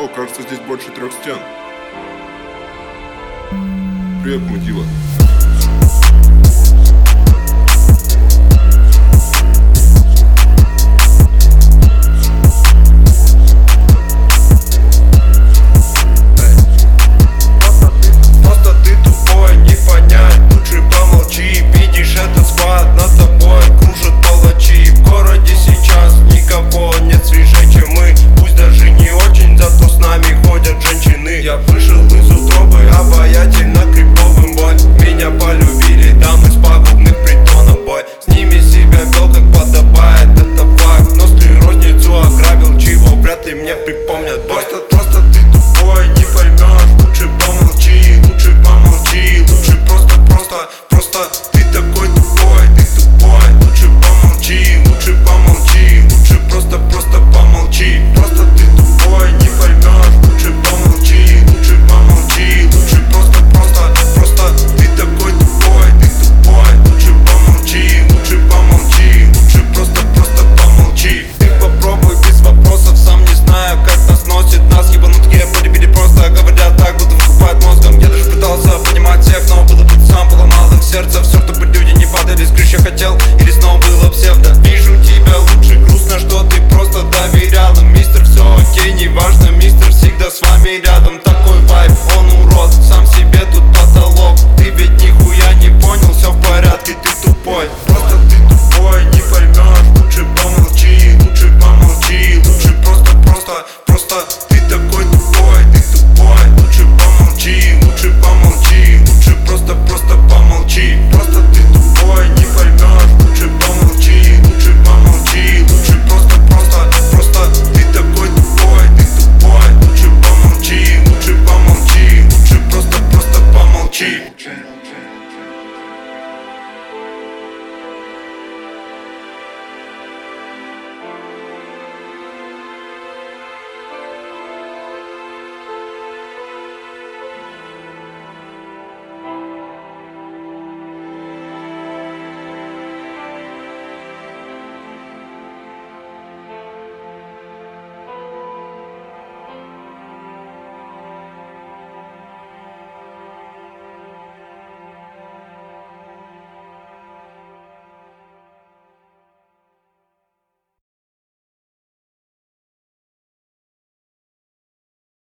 О, кажется, здесь больше 3 стен. Привет, мудила. Просто ты тупой, не понять, лучше помолчи. Видишь, этот склад над тобой кружат палачи. В городе сейчас никого нет свежее, чем мы. Пусть даже не очень, зато с нами ходят женщины. Я вышел из утробы обаятельно криповым, бой. Меня полюбили дамы с пагубных притонов, бой. С ними себя вел как подобает, это факт. Но ты розницу ограбил, чего вряд ли мне припомнят, бой. Просто ты тупой, не поймешь, лучше помолчи. Лучше просто ты такой тупой, лучше помолчи, лучше просто помолчи. Просто ты тупой, не поймешь, лучше помолчи, лучше просто ты такой тупой, лучше помолчи, лучше просто помолчи. Ты попробуй без вопросов, сам не знаю, как нас носит. Нас ебанутки полюбили просто, говорят так, будто выкупают мозгом. Я даже пытался понимать всех, но было быть сам, поломал их сердце. Все, чтобы люди не падали с крыш, я хотел, или снова было псевдо. Вижу тебя лучше, грустно, что ты просто доверял им. Мистер, все окей, неважно, мистер всегда с вами рядом.